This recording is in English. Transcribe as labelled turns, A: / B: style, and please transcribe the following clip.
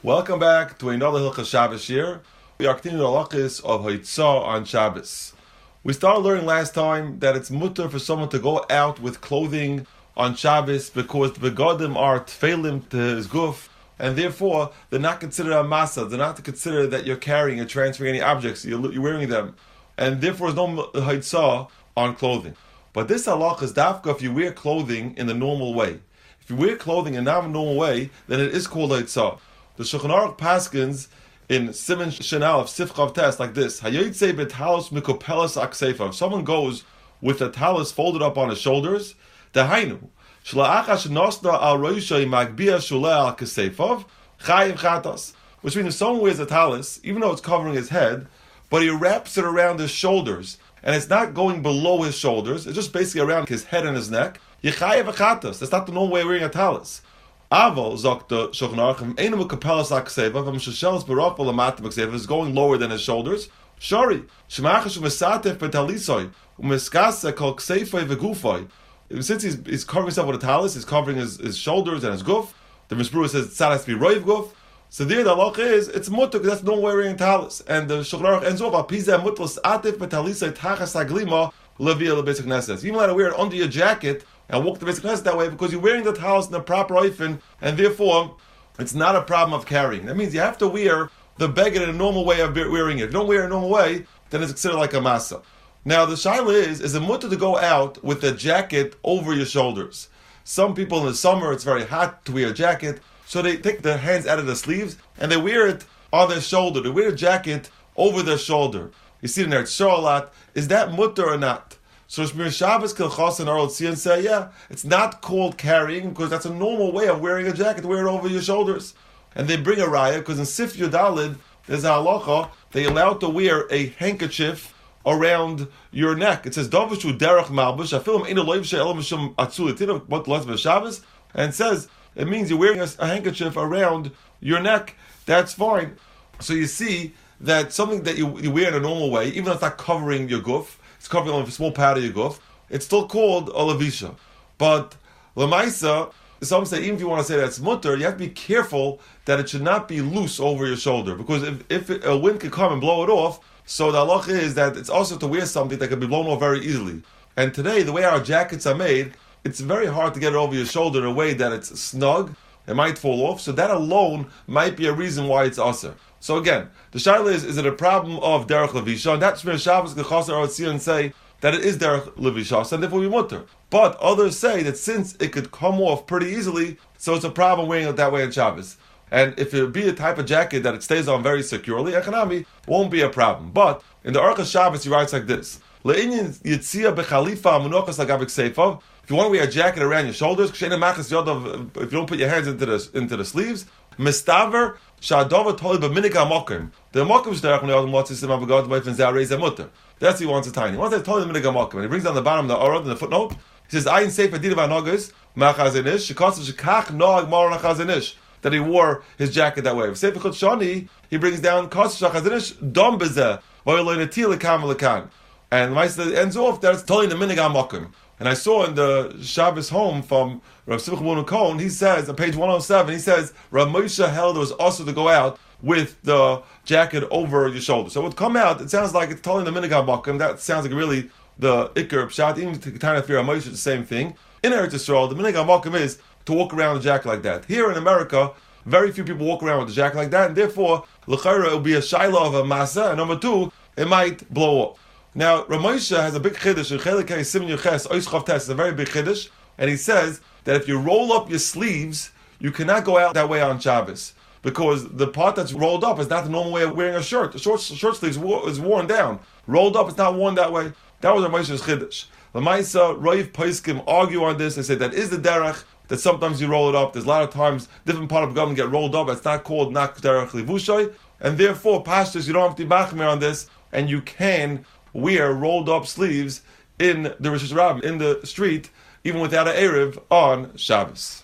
A: Welcome back to another Hilchas Shabbos here. We are continuing the halachos of Haitzah on Shabbos. We started learning last time that it's mutter for someone to go out with clothing on Shabbos because the begadim are tefillim to his guf, and therefore they're not considered a masa. They're not considered that you're carrying or transferring any objects. You're wearing them, and therefore there's no Haitzah on clothing. But this halach is dafka if you wear clothing in the normal way. If you wear clothing in a normal way, then it is called Haitzah. The Shulchan Aruch paskins in Siman Shinal of Sifchav Test like this: Hayotzei betalos mikopelas akseifa. If someone goes with the talis folded up on his shoulders, dehainu shla'acha shenosna al roishay magbia shuleh al kaseifav chayiv chatas. Which means if someone wears a talis, even though it's covering his head, but he wraps it around his shoulders, and it's not going below his shoulders, it's just basically around his head and his neck, yechayiv chatas. That's not the normal way of wearing a talis. Aval zok the Shulchan Aruch einu mekapelas akseva v'mshashelas baraf v'lamatim akseva is going lower than his shoulders. Shari shemachas u'mesatef betalisoi u'meskasa kol ksefoi v'gufoi. Since he's covering himself with a talis, he's covering his shoulders and his guf. The Mishbura says it has to be roiv guf. So there the halach is it's mutter because that's no way wearing a talis. And the Shulchan Aruch ends off apizeh mutlas atef betalisoi tachas aglima levia lebesik neses. You might wear it under your jacket and walk the basic class that way because you're wearing the talis in the proper oifen, and therefore it's not a problem of carrying. That means you have to wear the beged in a normal way of wearing it. If you don't wear it in a normal way, then it's considered like a masa. Now the shaila is it mutter to go out with a jacket over your shoulders? Some people in the summer, it's very hot to wear a jacket, so they take their hands out of the sleeves and they wear it on their shoulder. They wear a jacket over their shoulder. You see it in there, it's a lot. Is that mutter or not? So Shmir Shabbos Kilchas and Arol Tzion say, yeah, it's not called carrying because that's a normal way of wearing a jacket, wear it over your shoulders. And they bring a raya because in Sif Yudalid, there's a halacha, they allowed to wear a handkerchief around your neck. It says, Davashu derech malbush, afilim ein aloiv she'elam mishum atzulitin, what last Shabbos, and it says, it means you're wearing a handkerchief around your neck. That's fine. So you see that something that you wear in a normal way, even though it's not covering your guf, it's covering only a small part of your guf, it's still called a levisha. But lemaisa, some say even if you want to say that's mutter, you have to be careful that it should not be loose over your shoulder, because if a wind could come and blow it off, so the halach is that it's also to wear something that can be blown off very easily. And today, the way our jackets are made, it's very hard to get it over your shoulder in a way that it's snug, it might fall off, so that alone might be a reason why it's aser. So again, the shaila is it a problem of derech levisha? And that's where Shabbos Gechas Arol Tzion say that it is derech levisha, and therefore we mutter. But others say that since it could come off pretty easily, so it's a problem wearing it that way in Shabbos. And if it be a type of jacket that it stays on very securely, economy won't be a problem. But in the Aruch Shabbos, he writes like this: Le'inyan yitzia bechalifa amunochas lagavik seifav. If you want to wear a jacket around your shoulders, if you don't put your hands into the sleeves, mistaver shadova toli b'minik hamokim. The mokim shderech when the what's his avogad wifin zarei mutter. That's what he wants to tiny. He wants to toli b'minik hamokim, and he brings down the bottom of the Arad in the footnote. He says, "Ayin sefer didav anogas machazinish shekasav shekach noag mar nachazinish." That he wore his jacket that way. Sefer Chut Shani, he brings down kasav shachazinish dom bezeh v'yoloi netil lekam v'lekan. And Maisa ends off that it's toli the minig hamokim. And I saw in the Shabbos home from Rav Simcha Bunim Cohen, he says, on page 107, he says, Rav Moshe held it was also to go out with the jacket over your shoulder. So it would come out, it sounds like it's telling the Minigah Bakim, that sounds like really the Iker Pshat, even to kind of fear Rav Moshe, the same thing. In Eretz Yisrael, the Minigah Bakim is to walk around with a jacket like that. Here in America, very few people walk around with a jacket like that, and therefore, l'chayra, it will be a shaila of a masa, and number two, it might blow up. Now, Rav Moshe has a big chiddush in Chelikei Siman Yuches Oischav Tes. It's a very big chiddush, and he says that if you roll up your sleeves, you cannot go out that way on Shabbos, because the part that's rolled up is not the normal way of wearing a shirt. The short sleeves is worn down. Rolled up, it's not worn that way. That was Rav Moshe's chiddush. Lamaisa, Roiv Poskim argue on this. They say that is the derech, that sometimes you roll it up. There's a lot of times different part of the government get rolled up. It's not called nak derech livushay, and therefore, pastors, you don't have to be machmir on this, and you can wear rolled up sleeves in the Rosh Hashanah, in the street, even without an Erev on Shabbos.